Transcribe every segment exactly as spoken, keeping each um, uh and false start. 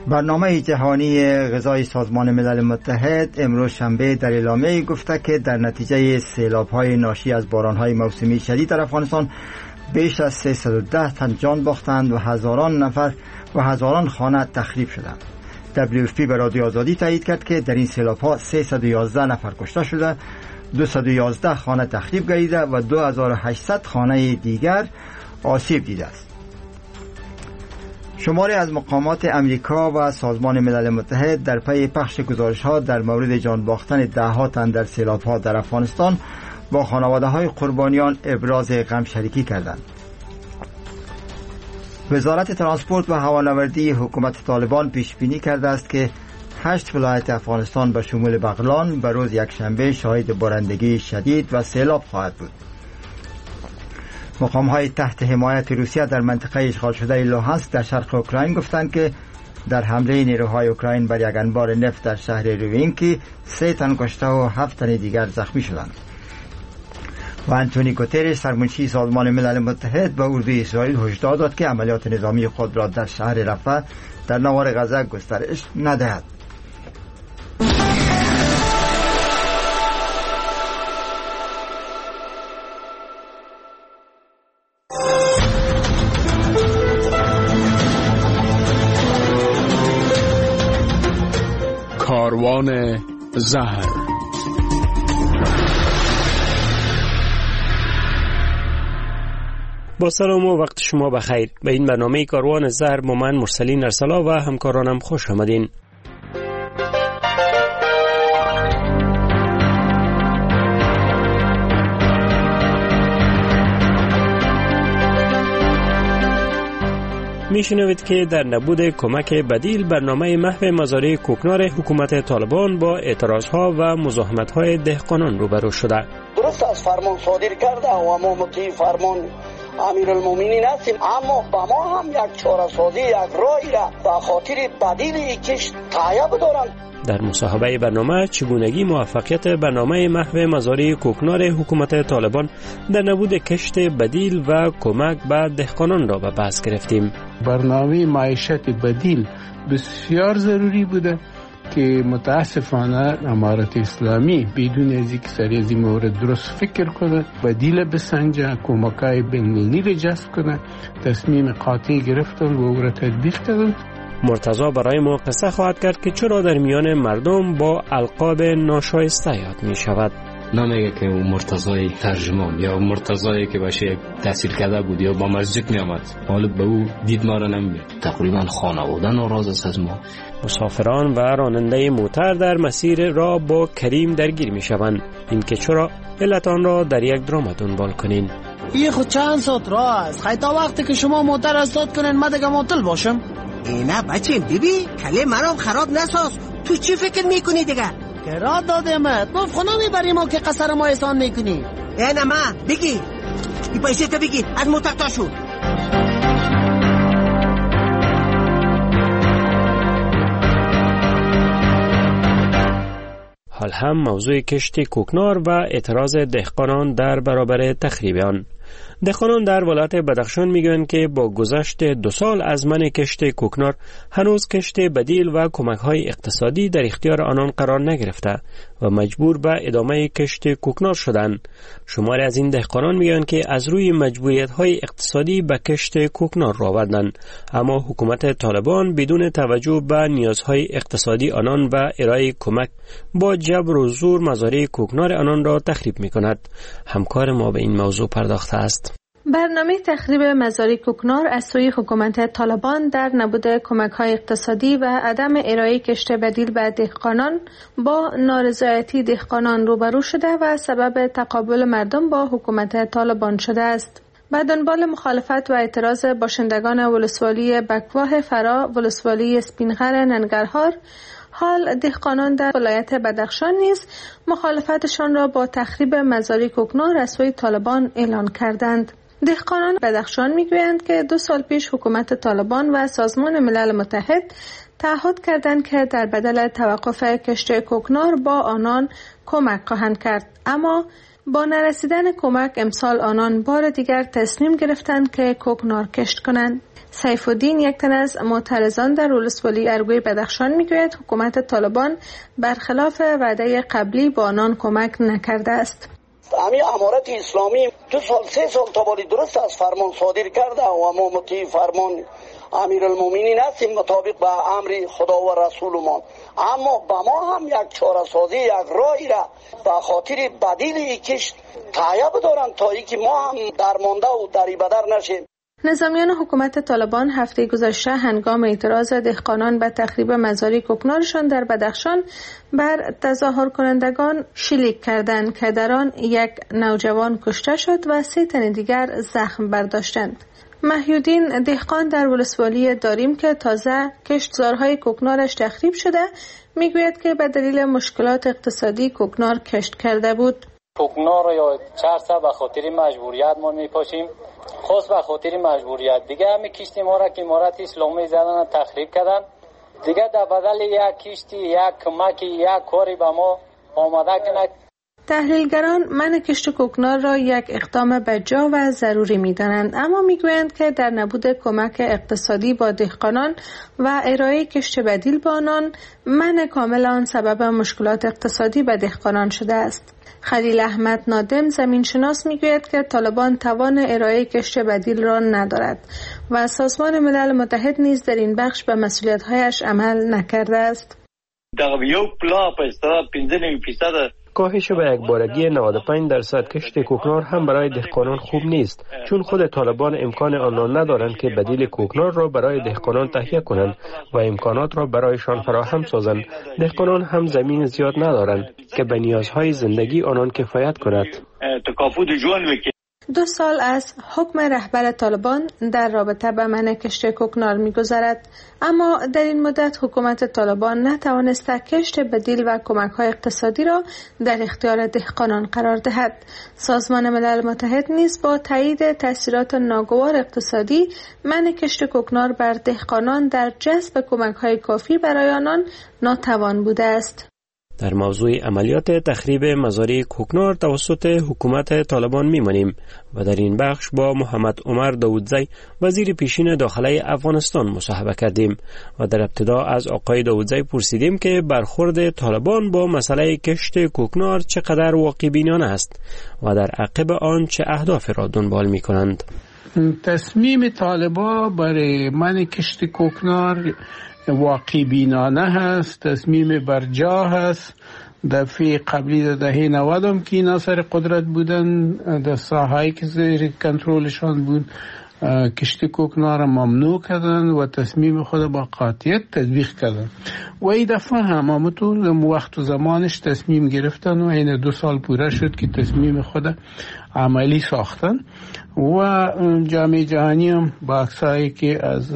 برنامه جهانی غذای سازمان ملل متحد امروز شنبه در اعلامیه گفته که در نتیجه سیلاب‌های ناشی از باران‌های موسمی شدید در افغانستان بیش از سیصد و ده تن جان باختند و هزاران نفر و هزاران خانه تخریب شدند. دبلیو اف پی به رادیو آزادی تایید کرد که در این سیلاب‌ها سیصد و یازده نفر کشته شده، دویست و یازده خانه تخریب گردیده و دو هزار و هشتصد خانه دیگر آسیب دیده است. شماری از مقامات امریکا و سازمان ملل متحد در پی پخش گزارش‌ها در مورد جان باختن ده‌ها تن در سیلاب‌ها در افغانستان با خانواده‌های قربانیان ابراز غم شریکی کردند. وزارت ترانسپورت و هوانوردی حکومت طالبان پیش بینی کرده است که هشت ولایت افغانستان به شمول بغلان به روز یکشنبه شاهد بارندگی شدید و سیلاب خواهد بود. مقام‌های تحت حمایت روسیه در منطقه اشغال شده لوهانسک در شرق اوکراین گفتند که در حمله نیروهای اوکراین بر یک انبار نفت در شهر روینکی سه تن کشته و هفت تن دیگر زخمی شدند. و آنتونی گوترش سرمنشی سازمان ملل متحد به اردوی اسرائیل هشدار داد که عملیات نظامی خود را در شهر رفح در نوار غزه گسترش ندهد. کاروان زهر. با سلام و وقت شما بخیر. به این برنامه کاروان زهر با من مرسلین ارسلا و همکارانم خوش آمدین. میشنوید که در نبود کمک بدیل برنامه محو مزارع کوکنار حکومت طالبان با اعتراضها و مزاحمت‌های دهقانان روبرو شده. درست از فرمان صادر کرده و ما مطیع فرمان امیرالمومنین هستیم، اما با ما هم یک چاره سازی، یک راهی را به خاطر بدیل کشت تایید دارند. در مصاحبه برنامه چگونگی موفقیت برنامه محو مزارع کوکنار حکومت طالبان در نبود کشت بدیل و کمک به دهقانان را به بحث گرفتیم. برنامه معیشت بدیل بسیار ضروری بوده که متاسفانه امارت اسلامی بدون از اینکه سر از این مورد درست فکر کنه، بدیل بسنجه، کمکای بین‌المللی را جذب کنه، تصمیم قاطع گرفتن و او را تطبیق کردن. مرتضی برای ما قصه خواهد کرد که چرا در میان مردم با القاب ناشایسته یاد می شود. نمیگه که مرتضی ترجمان یا مرتضی که باشه تحصیل کرده بود یا با مسجد می آمد، حالا به او دید ما را نمیگه. تقریبا خانواده ناراض است از ما. مسافران و راننده موتر در مسیر را با کریم درگیر می شوند. این که چرا علت آن را در یک درام دنبال کنین. این خود چند ساعت راه است، خیلی تا وقتی که شما موتر استاد کنین من دیگه معطل باشم. اینا بچه ببین کله منم خراب نساز. تو چی فکر میکنی دیگه؟ که را دادمت نفخ نمیبری ما که قصر ما احسان میکنی. اینا ما بگی این پیسه تا بگی از موتر تا شو. حال هم موضوع کشت کوکنار و اعتراض دهقانان در برابر تخریب آن. دهقانان در ولایت بدخشان میگویند که با گذشت دو سال از منع کشت کوکنار هنوز کشت بدیل و کمک‌های اقتصادی در اختیار آنان قرار نگرفته و مجبور به ادامه کشت کوکنار شدند. شماری از این دهقانان میگویند که از روی مجبوریت‌های اقتصادی به کشت کوکنار رو آوردند، اما حکومت طالبان بدون توجه به نیازهای اقتصادی آنان و ارائه کمک با جبر و زور مزارع کوکنار آنان را تخریب می‌کند. همکار ما به این موضوع پرداخته است. برنامه تخریب مزارع کوکنار از سوی حکومت طالبان در نبود کمک‌های اقتصادی و عدم ارائه کشت بدیل به دهقانان با نارضایتی دهقانان روبرو شده و سبب تقابل مردم با حکومت طالبان شده است. به دنبال مخالفت و اعتراض باشندگان ولسوالی بکواه فرا، ولسوالی اسپینغر ننگرهار، حال دهقانان در ولایت بدخشان نیز مخالفتشان را با تخریب مزارع کوکنار از سوی طالبان اعلان کردند. دهقانان بدخشان میگویند که دو سال پیش حکومت طالبان و سازمان ملل متحد تعهد کردند که در بدل توقف کشت کوکنار با آنان کمک خواهند کرد، اما با نرسیدن کمک امسال آنان بار دیگر تصمیم گرفتند که کوکنار کشت کنند. سیف الدین، یک تن از معترضان در ولسوالی ارگوی بدخشان، میگوید حکومت طالبان برخلاف وعده قبلی با آنان کمک نکرده است. همین امارت اسلامی دو سال سه سال تا بالی درست از فرمان صادر کرده و ما مطیع فرمان امیرالمومنین هستیم مطابق به امر خدا و رسول ما، اما به ما هم یک چاره سازی، یک راهی را به خاطر بدیل کشت تایید دارند تا اینکه ما هم درمانده و دریبدر نشیم. نظامیان حکومت طالبان هفته گذشته هنگام اعتراض دهقانان به تخریب مزارع کوکنارشان در بدخشان بر تظاهر کنندگان شلیک کردند که در آن یک نوجوان کشته شد و سه تن دیگر زخم برداشتند. محیودین، دهقان در ولسوالی داریم که تازه کشتزارهای کوکنارش تخریب شده، میگوید که به دلیل مشکلات اقتصادی کوکنار کشت کرده بود. کوکنار یا چرسه به خاطر مجبوریت ما میپاشیم، خاص به خاطر مجبوریت. دیگه همین کشتی ما را که امارت اسلامی زدن تخریب کردن، دیگه در بدل یک کشتی، یک کمکی، یک کاری به ما آماده کنند. تحلیلگران من کشت کوکنار را یک اقدام بجا و ضروری می‌دانند، اما میگویند که در نبود کمک اقتصادی با دهقانان و ارائه کشت بدیل با آنان، من کامل آن سبب مشکلات اقتصادی به دهقانان شده است. خلیل احمد نادم زمینشناس میگوید که طالبان توان ارائه کشت بدیل را ندارد و سازمان ملل متحد نیز در این بخش به مسئولیت‌هایش عمل نکرده است. در یو پلا په اصطلاح پنځه نیم فیصد کاهش به یک بارگی نود و پنج درصد کشت کوکنار هم برای دهقانان خوب نیست، چون خود طالبان امکان آن را ندارند که بدیل کوکنار را برای دهقانان تهیه کنند و امکانات را برایشان فراهم سازند. دهقانان هم زمین زیاد ندارند که به نیازهای زندگی آنان کفایت کند. دو سال از حکم رهبر طالبان در رابطه با منع کشت کوکنار می‌گذرد، اما در این مدت حکومت طالبان نتوانسته کشت بدیل و کمک‌های اقتصادی را در اختیار دهقانان قرار دهد. سازمان ملل متحد نیز با تایید تاثیرات ناگوار اقتصادی منع کشت کوکنار بر دهقانان در جذب کمک‌های کافی برای آنان ناتوان بوده است. در موضوع عملیات تخریب مزارع کوکنار توسط حکومت طالبان می‌مانیم و در این بخش با محمد عمر داودزی وزیر پیشین داخلی افغانستان مصاحبه کردیم و در ابتدا از آقای داودزی پرسیدیم که برخورد طالبان با مسئله کشت کوکنار چقدر واقع بینانه است و در عقب آن چه اهداف را دنبال می‌کنند. تصمیم طالبان برای منع کشت کوکنار واقعی بینانه هست، تصمیم برجا هست. دفعه قبلی در دهه نود هم که اینا سر قدرت بودن، در ساحه‌ای که زیر کنترلشان بود کشت کوکنار ممنوع کردن و تصمیم خود با قاطعیت تطبیق کردن و این دفعه هم همونطور وقت و زمانش تصمیم گرفتن و این دو سال پوره شد که تصمیم خود عملی ساختن و جامعه جهانی هم با عکسایی که از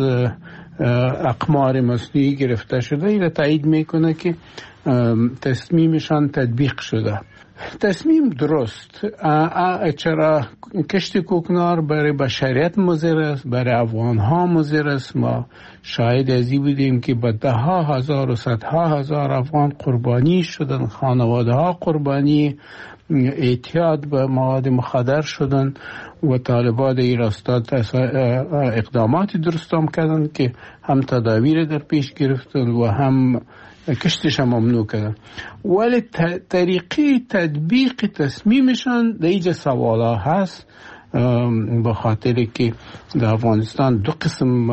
اقمار مصنوعی گرفته شده این تایید میکنه که تصمیمشان تطبیق شده. تصمیم درست. چرا کشت کوکنار برای بشریت مضر است، برای افغان ها مضر است. ما شاهد ازی بودیم که به ده ها هزار و صدها هزار افغان قربانی شدن، خانواده ها قربانی اعتیاد به مواد مخدر شدن و طالبان این راستا اقداماتی درست هم کردن که هم تداویر در پیش گرفتن و هم کشتش هم ممنوع کردن، ولی طریقه تطبیق تصمیمشان در اینجا سوالا هست، به خاطر که در افغانستان دو قسم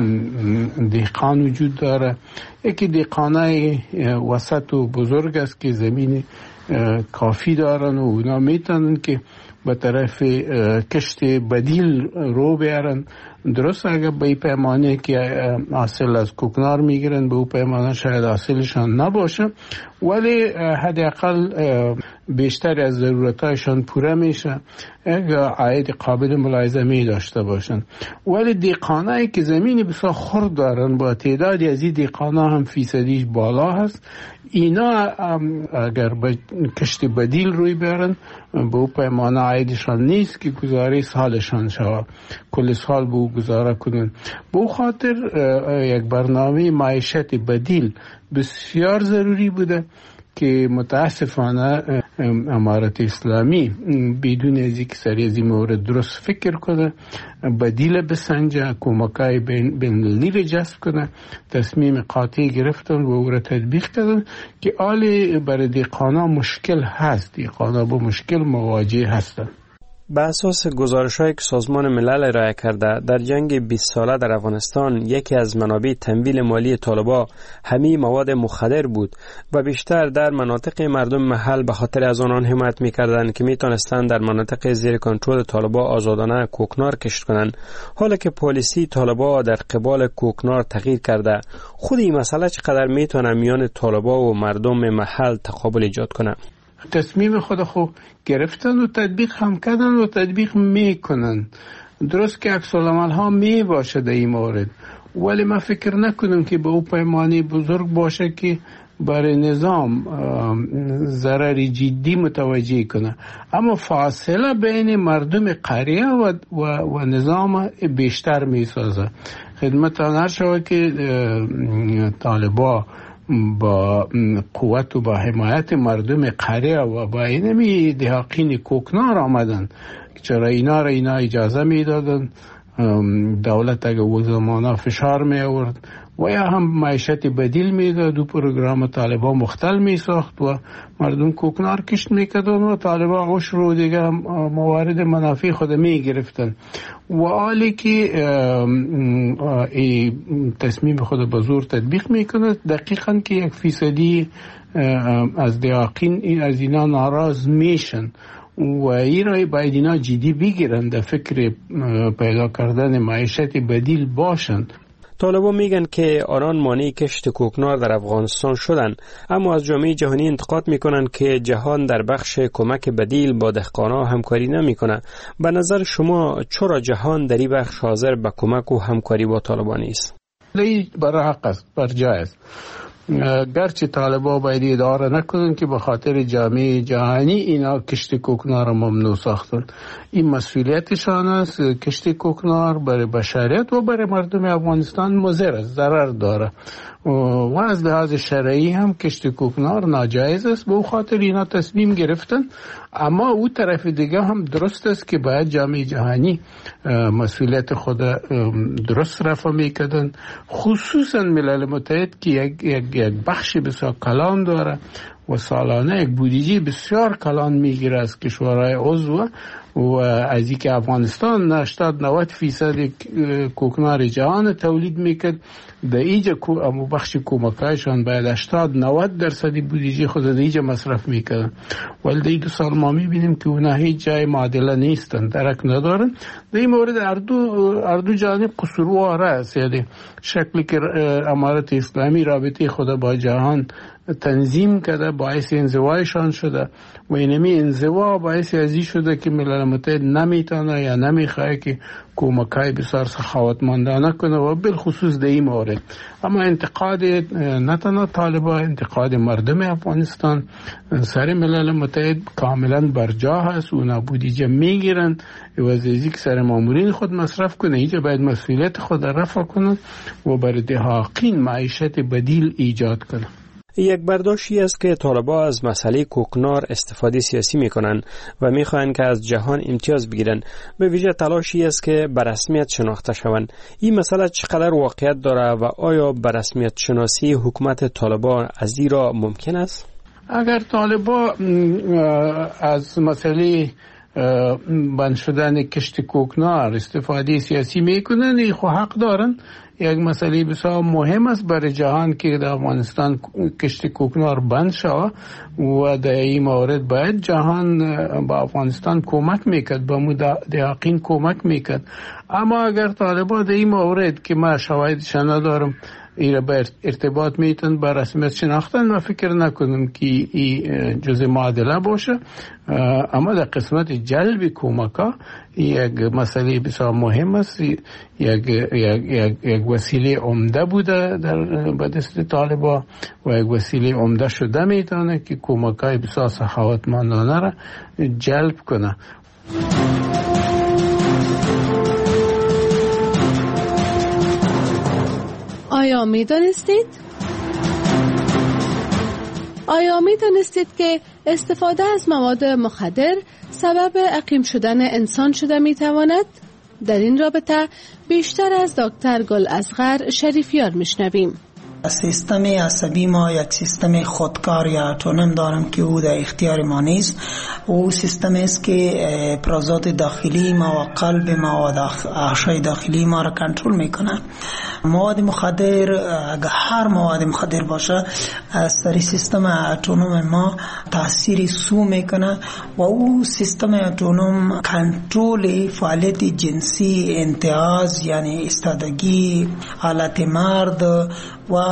دهقان وجود داره. یکی دهقانای وسط و بزرگ است که زمین کافی دارن و اونا میتونن که به طرف کشت بدیل رو بیارن. درست اگر به این پیمانه که حاصل از کوکنار میگیرن به اون پیمانه شاید حاصلشان نباشه، ولی حداقل بیشتر از ضرورتایشان پوره میشه اگر عاید قابل ملاحظه داشته باشن. ولی دهقانایی که زمین بسیار خرد دارن با تعدادی از این دهقانا هم فیصدیش بالا هست، اینا اگر به کشت بدیل روی بیارن به اون پیمانه عایدشان نیست که گزاره سالشان شود، کل سال به اون گزاره کنن. به خاطر یک برنامه معیشت بدیل بسیار ضروری بوده که متاسفانه امارت اسلامی بدون از اینکه سری از این مورد درست فکر کنه، بدیل بسنجه، کمکای بین المللی را جذب کنه، تصمیم قاطع گرفتن و او را تطبیق کردن که آلی برای دهقانا مشکل هست، دهقانا با مشکل مواجه هستن. به اساس گزارش‌هایی که سازمان ملل ارائه کرده، در جنگ بیست ساله در افغانستان یکی از منابع تمویل مالی طالبان همین مواد مخدر بود و بیشتر در مناطق مردم محل به خاطر از آنان حمایت می‌کردند که می‌تونستند در مناطق زیر کنترل طالبان آزادانه کوکنار کشت کنند. حالا که پالیسی طالبان در قبال کوکنار تغییر کرده، خود این مسئله چقدر می‌تونه میان طالبان و مردم محل تقابل ایجاد کنه؟ تصمیم خود خو گرفتن و تطبیق هم کردن و تطبیق میکنن. درست که عکس العمل ها می باشه در این مورد، ولی من فکر نکنم که به او پیمانی بزرگ باشه که برای نظام ضرری جدی متوجه کنه. اما فاصله بین مردم قریه و, و, و نظام بیشتر می سازه. خدمت آنها شود که طالبان با قوت و با حمایت مردم قریه و با اینمی دهاقین کوکنار آمدن، چرا اینا را اینا اجازه می دادن، دولت اگه او زمانه فشار می آورد و یا هم معیشت بدیل می داد و پروگرام طالبان مختل می ساخت و مردم کوکنار کشت می کردن و طالبان عشر رو دیگه موارد منافع خود می گرفتن. و آلی که تصمیم خود به زور تطبیق می کند، دقیقاً که یک فیصدی از دهاقین از اینا ناراض میشن و این را باید اینا جدی بگیرن، در فکر پیدا کردن معیشت بدیل باشن. طالبان میگن که آنان مانع کشت کوکنار در افغانستان شدن، اما از جامعه جهانی انتقاد میکنن که جهان در بخش کمک بدیل با دهقانا همکاری نمیکنه. به نظر شما چرا جهان در این بخش حاضر به کمک و همکاری با طالبان است؟ این برای حق است، بر جای است. گرچه طالبان باید اداره نکنن که به خاطر جامعه جهانی اینا کشت کوکنار را ممنوع ساختن. این مسئولیتشان است. کشت کوکنار برای بشریت و برای مردم افغانستان مضر است، ضرر داره و از لحاظ شرعی هم کشت کوکنار ناجایز است. به خاطر اینا تصمیم گرفتن. اما او طرف دیگه هم درست است که باید جامعه جهانی مسئولیت خود درست رفع میکردن، خصوصا ملل متحد که یک, یک, یک بخش بسیار کلان داره و سالانه یک بودجه بسیار کلان میگیره از کشورهای عضو و از اینکه افغانستان هشتاد نود فیصد کوکنار جهان تولید میکرد، در اینجا بخش کمکایشان باید هشتاد نود درصد بودجه خود در اینجا مصرف میکردن، ولی در این دو سال ما میبینیم که اونا هیچ جای معادله نیستن، درک ندارن. در این مورد اردو اردو جانب قصوروار است. یعنی شکلی که امارت اسلامی رابطه خود با جهان تنظیم کرده باعث انزوایشان شده و اینمی انزوا باعث ازی شده که ملل متحد نمیتونه یا نمیخواه که کمکای بسیار سخاوتمندانه کنه و بالخصوص در این مورد. اما انتقاد نه تنها طالبان، انتقاد مردم افغانستان سر ملل متحد کاملا برجا هست. اونا بودجه میگیرن و از ازی که سر مامورین خود مصرف کنه، اینجا باید مسئولیت خود رفع کنن و برای دهاقین معیشت بدیل ایجاد کنن. یک برداشتی است که طالبان از مسئله کوکنار استفاده سیاسی میکنن و میخواهند که از جهان امتیاز بگیرن. به ویژه تلاشی است که به رسمیت شناخته شوند. این مسئله چقدر واقعیت داره و آیا به رسمیت شناسی حکومت طالبان از این را ممکن است؟ اگر طالبان از مسئله بند شدن کشت کوکنار استفاده سیاسی میکنن، این خو حق دارن. یک مسئله بسیار مهم است برای جهان که در افغانستان کشت کوکنار بند شود و در این مورد باید جهان با افغانستان کمک میکرد، با مدعقین کمک میکرد. اما اگر طالبان در این مورد که ما شواهدش ندارم ایره به ارتباط میتن با رسمیت شناختن، من فکر نکنم که این جزء معادله باشه. اما در قسمت جلب کمکا یک مسئله بسیار مهم است، یک, یک, یک, یک وسیله عمده بوده در به دست طالبان و یک وسیله عمده شده میتونه که کمکای بسیار سخاوتمندانه را جلب کنه. آیا می دانستید؟ آیا می دانستید که استفاده از مواد مخدر سبب عقیم شدن انسان شده می تواند؟ در این رابطه بیشتر از دکتر گل اصغر شریفیار میشنویم. سیستم عصبی ما یک سیستم خودکار یا اتونوم دارم که او در اختیار ما نیست. او سیستم است که افرازات داخلی ما و قلب ما و اغشای داخلی ما را کنترل میکنه. مواد مخدر، اگر هر مواد مخدر باشه، از سر سیستم اتونوم ما تاثیر سو میکنه و او سیستم اتونوم کنترل فعالیت جنسی، انتعاض یعنی ایستادگی، حالت مرد و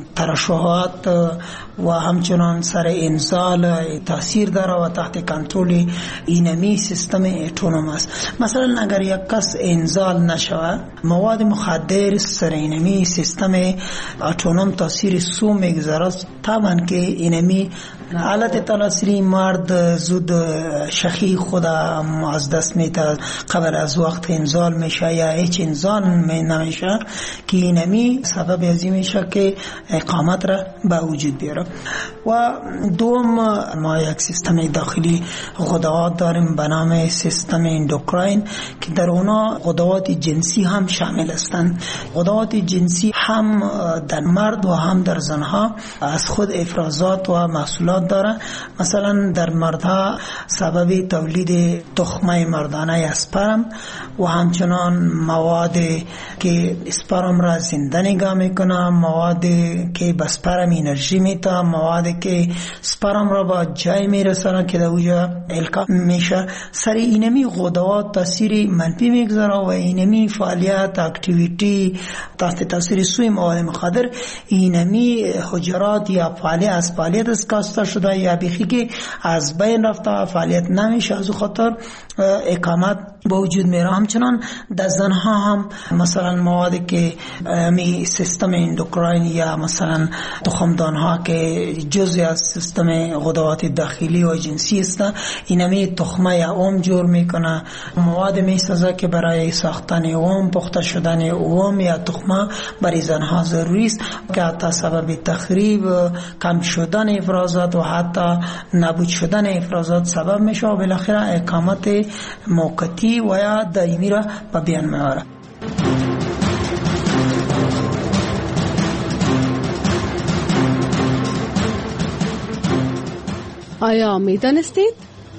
ترشحات و همچنان سر انزال تاثیر داره و تحت کنترل اینمی سیستم اتونوم است. مثلا اگر یک کس انزال نشود، مواد مخدر سر اینمی سیستم اتونوم تاثیر سو میگذاره، طبعا که اینمی حالت تناسلی مرد زود شخی خود از دست میده، قبل از وقت انزال میشه یا هیچ انزال نمیشه که اینمی سبب ازی میشه که اقامت را به وجود بیاره. و دوم، ما یک سیستم داخلی غدوات داریم به نام سیستم اندوکراین که در اونا غدوات جنسی هم شامل هستند. غدوات جنسی هم در مرد و هم در زنها از خود افرازات و محصولات داره. مثلا در مردها سبب تولید تخمه مردانه اسپرم و همچنان مواد که اسپرم را زنده نگاه میکنه، مواد که به اسپرم انرژی میده، مواد که اسپرم را با جای میرسانه که در اوجا القا میشه. سر اینمی غدوات تاثیر منفی میگذاره و اینمی فعالیت اکتیویتی تحت تاثیر سوی مواد مخدر اینمی حجرات یا فعالیت از فعالیت اسکاسته شده یا بیخی که از بین رفته فعالیت نمیشه، از خاطر اقامت با وجود میره. همچنان در زنها هم مثلا موادی که می سیستم اندوکراین یا مثلا تخمدان ها که جزئی از سیستم غدوات داخلی و جنسی است، اینمی تخمه یا اوم جور میکنه. مواد میسازه که برای ساختن اوم، پخته شدن اوم یا تخمه برای زنها ضروری است که حتی سبب تخریب، کم شدن افرازات و حتی نابود شدن افرازات سبب میشه و بالاخره اقامت موقتی و یا دائمی را به بیان میاره. آیا میدانستید؟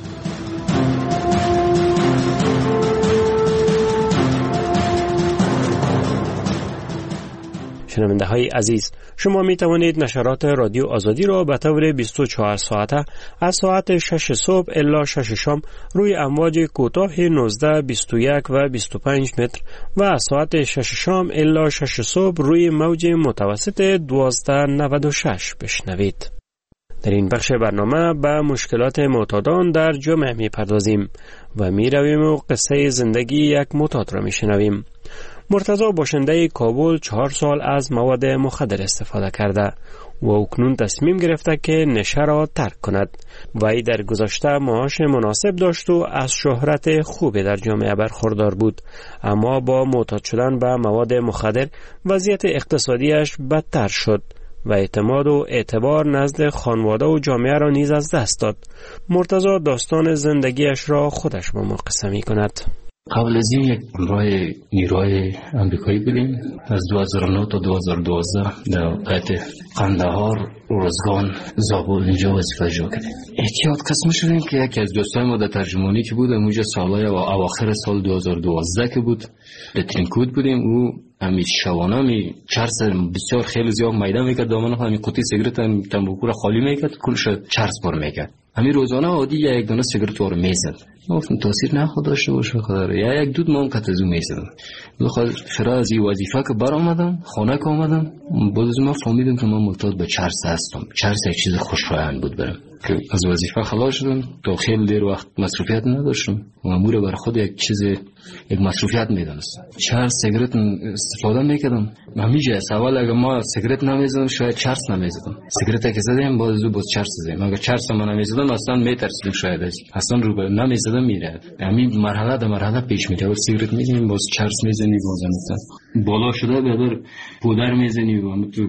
شنونده های عزیز، شما می توانید نشرات رادیو آزادی را به طور بیست و چهار ساعته از ساعت شش صبح الی شش شام روی امواج کوتاه نوزده، بیست و یک و بیست و پنج متر و از ساعت شش شام الی شش صبح روی موج متوسط دوازده نود و شش بشنوید. در این بخش برنامه به مشکلات معتادان در جامعه می پردازیم و می رویم و قصه زندگی یک معتاد را می شنویم. مرتضی باشنده کابل چهار سال از مواد مخدر استفاده کرده و اکنون تصمیم گرفته که نشه را ترک کند. وی در گذشته معاش مناسب داشت و از شهرت خوبی در جامعه برخوردار بود، اما با معتاد شدن به مواد مخدر وضعیت اقتصادیش بدتر شد و اعتماد و اعتبار نزد خانواده و جامعه را نیز از دست داد. مرتضی داستان زندگیش را خودش با ما قصه می کند. قبل از این یک همراه نیروهای امریکایی بودیم. از دو هزار و نه تا دو هزار و دوازده در قطع قندهار، روزگان، زابل اینجا وظیفه اجرا کردیم. احتیاط قسم شدیم که یکی از دوستای ما در ترجمانی که بود اونجا سالهای و اواخر سال دو هزار و دوازده که بود در ترینکود بودیم. او همین شبانه می چرس بسیار خیلی زیاد میده میکرد، دامن همین قوطی سیگرت هم تنباکو را خالی میکرد، کلش چرس بار میکرد. همین روزانه عادی یا یک دانه سیگرت رو میزد. ما گفتم تاثیر نخواد داشته باشه خدا، یا یک دود ما هم کتزو میزدم. بخاطر فرا از این وظیفه که بر آمدم، خانه که آمدم، باز ما فهمیدم که من معتاد به چرس هستم. چرس یک چیز خوشایند بود برام. که از وظیفه خلاص شدم، تا خیلی دیر وقت مصروفیت نداشتم. مأمور بر خود یک چیز یک مصروفیت میدونستم. چرس سیگرت استفاده میکردم. همیشه سوال اگه ما سیگرت نمیزدم شاید چرس نمیزدم. سیگرت که زدم باز زو باز چرس زدم. اگه چرس من نمیزدم اصلا میترسیدم شاید اصلا رو به نمیزدم میره. همین مرحله در مرحله پیش میره. اول سیگرت میزنیم باز چرس میزنی باز مثلا بالا شده بعد پودر میزنی و تو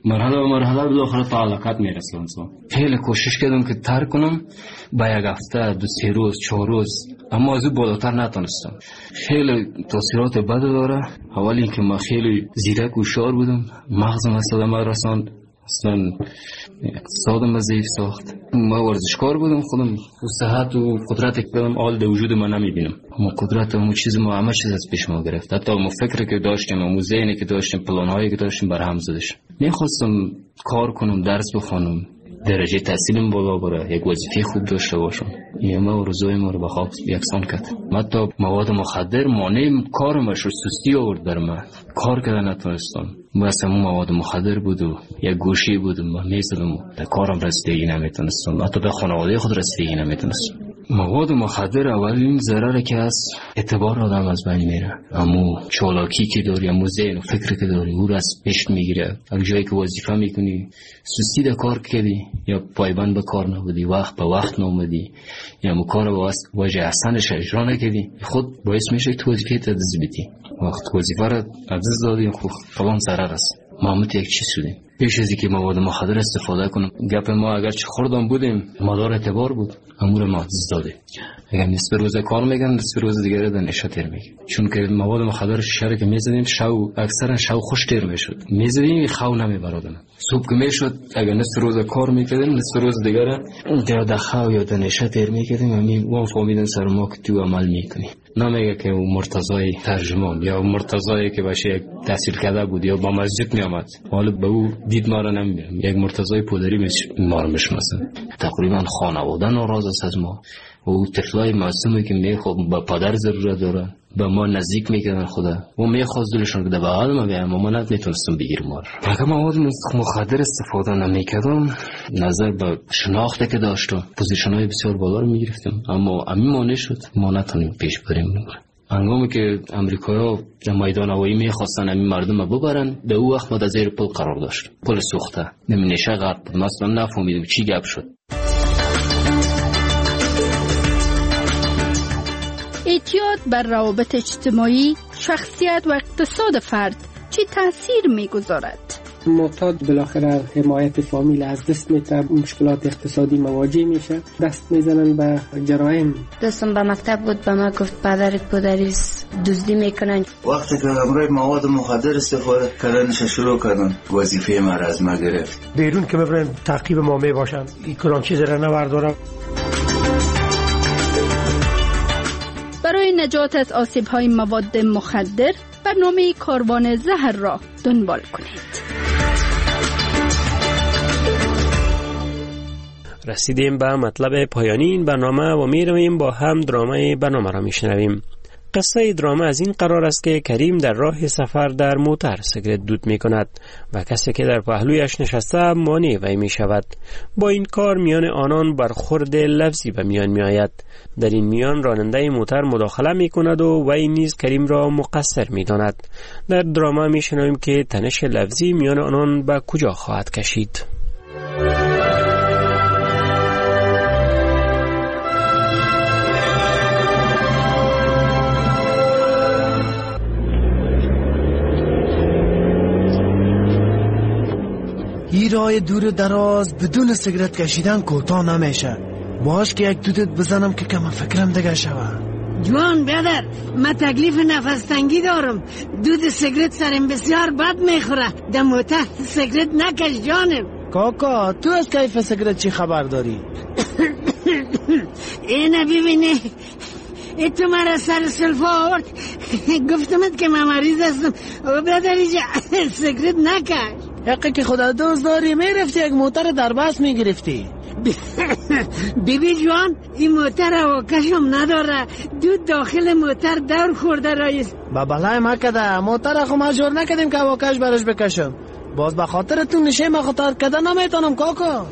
مرحله به مرحله بالاخره تا علاقت میرسه انسان. خیلی کوشش کردم که ترک کنم، با یک هفته دو سه روز چهار روز، اما از او بالاتر نتونستم. خیلی تاثیرات بد داره. اول اینکه ما خیلی زیرک و هوشیار بودم، مغزم اصلا ما رساند، اصلا اقتصادم ضعیف ساخت. ما ورزشکار بودم، خودم صحت و قدرت که دارم آل در وجود ما نمیبینم. ما قدرت و چیز ما همه چیز از پیش ما گرفت. حتی ما فکر که داشتیم، ما ذهنی که داشتیم، پلان‌هایی که داشتیم بر هم زدش. می‌خواستم کار کنم، درس بخونم، درجه تحصیلم بالا بره، یک وظیفه خوب داشته باشم. این ما روزای ما رو به خواب یکسان کرد. حتی مواد مخدر مانع کارم شد، سستی آورد بر من. کار کردن نتونستم. مثلا مواد مخدر بود و یک گوشی بود و من میزدم و در کارم رسیدگی نمیتونستم، حتی به خانواده خود رسیدگی نمیتونستم. مواد مخدر اولین ضرره که از اعتبار آدم از بین میره. اما چالاکی که داری، اما ذهن و فکر که داری، او را از پیش میگیره. اگه جایی که وظیفه میکنی سستی در کار کردی یا پایبند به کار نبودی، وقت به وقت نامدی، یا مو کار به وجه احسنش اجرا نکردی، خود باعث میشه که وظیفه تدز بدی. وقت وظیفه را عزیز دادی خب فلان ضرر است. محمد یک چیز شدیم پیش از اینکه مواد مخدر استفاده کنم. گپ ما اگر چه خوردم بودیم مدار اعتبار بود، امور ما عزیز داده. اگر نصف روز کار میگن، نصف روز دیگه در نشه تیر میگن. چون که مواد مخدر شهر که میزدیم شو اکثرا شو خوش تیر میشد، میزدیم خو نمیبرادن. صبح که میشد اگر نصف روز کار میکردیم، نصف روز دیگه در دخاو یا در نشه تیر میکردیم. همین وام فهمیدن سر ما که تو عمل میکنی. نمیگه که اون مرتضای ترجمان یا مرتضایی که باشه یک تحصیل کرده بود یا با مسجد میامد، حالا به او دید ما را نمیبینم. یک مرتضای پولداری ما را میشناسن. تقریبا خانواده ناراض است از ما. و طفلای معصومی که میخواد با پدر ضرورت داره، به ما نزدیک میکنن خدا و میخواست دلشون که در بغل ما بیایم، اما نمیتونستم بگیرم. ما اگه مواد مخدر استفاده نمیکردم، نظر به شناخته که داشتم پوزیشن‌های بسیار بالا رو میگرفتم، اما همین مانع شد ما نتونیم پیش بریم. هنگامی که امریکایی‌ها در میدان هوایی میخواستن همین مردم رو ببرن، در اون وقت ما در زیر پل قرار داشت، پل سوخته، نمیشه غرق بود. مثلا نفهمیدم چی گپ شد. اعتیاد بر روابط اجتماعی، شخصیت و اقتصاد فرد چه تأثیر میگذارد؟ معتاد بالاخره حمایت فامیل از دست میده، مشکلات اقتصادی مواجه میشه، دست میزنن به جرایم. دوستم به مکتب بود، به ما گفت پدرت پدریس دزدی میکنن. وقتی که امروز مواد مخدر استفاده کردنش شروع کردن، وظیفه ما را از ما گرفت. بیرون که ببرن تعقیب ما میباشن، این کلان چیز را نوردارم. برای نجات از آسیب‌های مواد مخدر برنامه کاروان زهر را دنبال کنید. رسیدیم به مطلب پایانی این برنامه و می رویم با هم درامه برنامه را می شنویم. قصه درامه از این قرار است که کریم در راه سفر در موتر سیگرت دود می کند و کسی که در پهلویش نشسته مانع وی می شود. با این کار میان آنان برخورد لفظی به میان می آید. در این میان راننده موتر مداخله می کند و وی نیز کریم را مقصر می داند. در درامه می شنویم که تنش لفظی میان آنان به کجا خواهد کشید. این راه دور دراز بدون سیگرت کشیدن کوتاه نمیشه. باش که یک دودت بزنم که کم فکرم دیگه شوه. جوان برادر، من تکلیف نفس تنگی دارم. دود سیگرت سرم بسیار بد میخوره. در موتر سیگرت نکش جانم. کاکا تو از کیف سیگرت چی خبر داری؟ اینه ببینه، ای تو مرا سر سلفا آورد، گفتمت که من مریض هستم. برادری جا سیگرت نکش. حقی که خدا دوست داری میرفتی یک موتر در بس میگرفتی. بیبی جوان، این موتر هواکشم نداره. دود داخل موتر دور خورده رایست. با بلای ما کده موتر خو مجبور نکدیم که هواکش برش بکشم. باز به خاطر تو نشه ما خطر کده نمیتونم کاکا.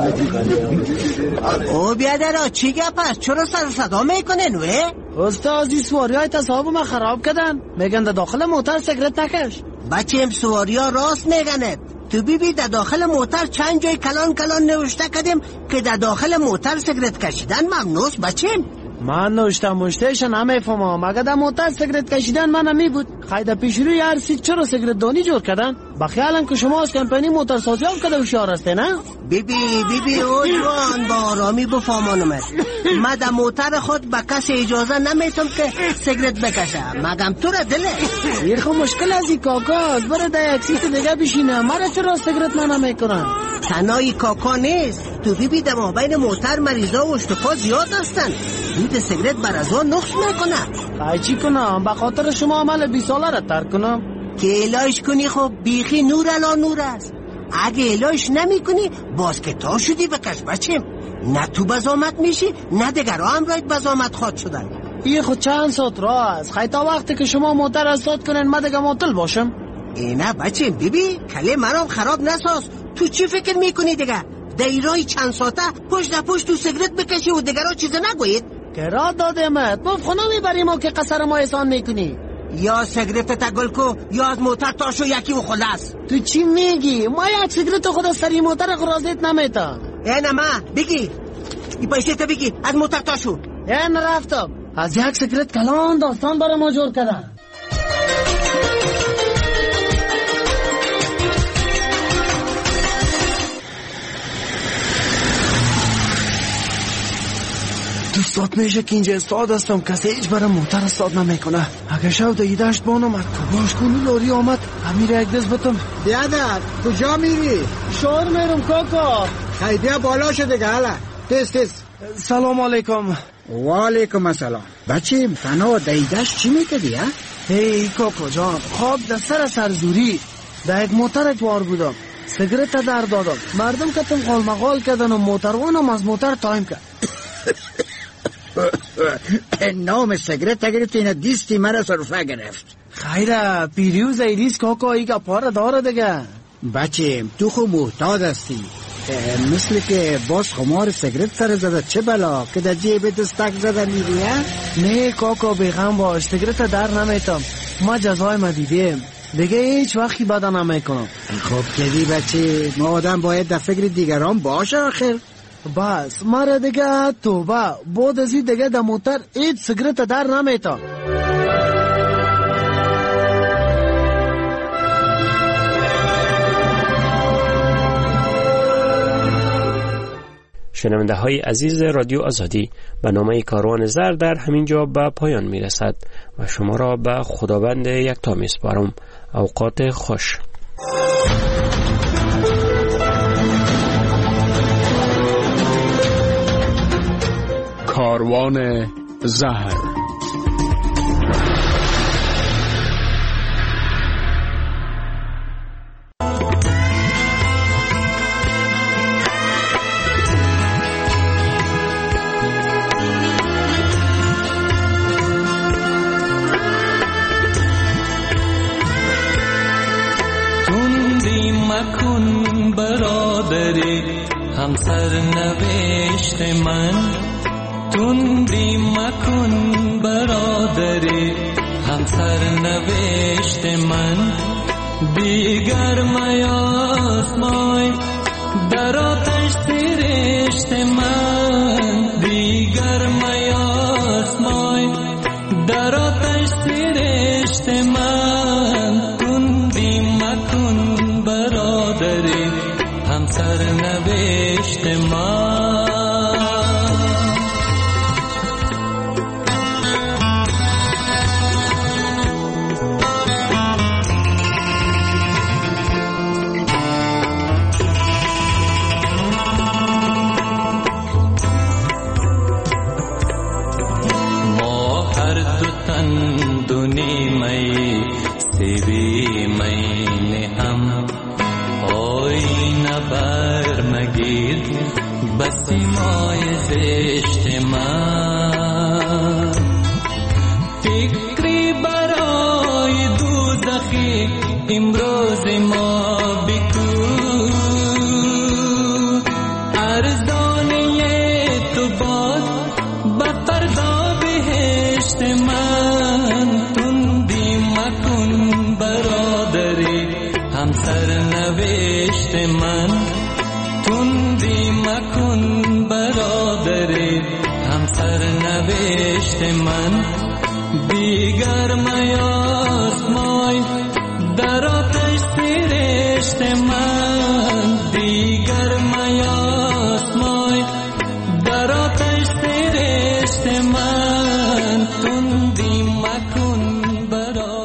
او بیادرها چی گپ است؟ چرا سر صدا میکنن وی؟ استاد این سواری های تصاحب ما خراب کدن، میگن در داخل موتر سیگرت نکش. بچه ام سواری ها راست میگنه. تو بیبی در داخل موتر چند جای کلان کلان نوشته کدیم که در داخل موتر سیگرت کشیدن ممنوع بچه. من نوشتم مشتهش نمیفهمم. اگه در موتر سیگرت کشیدن من نمی بود خیلی پیش روی هر سیت چرا سیگرت دانی جور کردن؟ بخیالم که شما از کمپانی موتر سازی هم کده هوشیار هسته نه؟ بی بی بی بی او جوان با آرامی بفهمانم. من در موتر خود به کسی اجازه نمیتم که سیگرت بکشه. مگم تو را دله این خب مشکل از این کاکا از برای در یک سیت دیگه بشینه. مرا چرا سیگرت من نمیکنن؟ تنهای کاکا نیست. تو بی بی در مابین موتر مریضا و اشتفا زیاد هستن. دود سیگرت بر از آن نقص نکنه. ای چی کنم؟ به خاطر شما عمل بی ساله را ترک کنم؟ که الهش کنی خب بیخی نور الا نور است. اگه الهش نمی کنی باز که تا شدی بکش بچیم. نه تو بزامت میشی نه دیگر هم راید بزامت خواد شدن. این خود چند ساعت راه است. خیلی وقتی که شما موتر از ساعت کنین من دیگه معطل باشم. اینه بچیم بیبی کله مرام خراب نساز. تو چی فکر میکنی دیگه؟ دیرای چند ساعته پشت در پشت تو سیگرت بکشی و دیگرها چیز نگوید؟ که را دادمت مفت خونه میبری ما که قصر ما احسان میکنی. یا سیگرت تا گل کو یا از موتر تاشو یکی و خلاص. تو چی میگی؟ ما یک سیگرت خود از سری موتر خرازیت نمیتا. اینه ما بگی این پیسه تا بگی از موتر تاشو. این رفتم از یک سیگرت کلان داستان برای ما جور کردن. دو ساعت میشه که اینجا استاد هستم کسی هیچ برای موتر استاد نمیکنه. اگه شو در ایدهشت بانم باش کنی لاری آمد امیر یک دست بتم. بیادر کجا میری؟ شور میرم کاکا. خیلی بالا شده گله تست تست. سلام علیکم. و علیکم السلام. بچه فنا در ایدهشت چی میکردی ها؟ هی کاکا جان خواب در سر سرزوری در یک موتر اکوار بودم. سیگرت در دادم مردم که تم قال مقال کردن و موتروانم از موتر تایم کرد. نام سیگرت گرفت اینا دیستی مرا صرفه گرفت. خیره پیریوز ایریز کاکا ای که پاره داره دیگه. بچه تو خو محتاط هستی مثل که باز خمار سیگرت سر زده چه بلا که در جیب دستک زده میری ها؟ نه کاکا بیغم باش سیگرت در نمیتم. ما جزای ما دیدیم دیگه هیچ وقتی بدن نمیکنم. خب کدی بچه ما آدم باید در فکر دیگران باشه آخر. بس مرا دیگه توبه بود ازی دیگه در موتر هیچ سیگرت در نمیتا. شنونده های عزیز رادیو آزادی برنامه کاروان زر در همینجا به پایان می رسد و شما را به خداوند یکتا می سپارم. اوقات خوش. کاروان زهر. تندی مکن برادری همسر نوشت من. تندی مکن برادری همسر نوشت من. دیگر میاسمای در آتش سرشت من. دیگر میاسمای در آتش سرشت من. تندی مکن برادری همسر نوشت من. بسی مای زشت من. فکری برای دوزخی امروز ما بکو. ارزانه تو باز به فردا بهشت من. تندی مکن برادری همسر نوشت من. تندی مکن برادری همسر سرنوشت من دیگر میا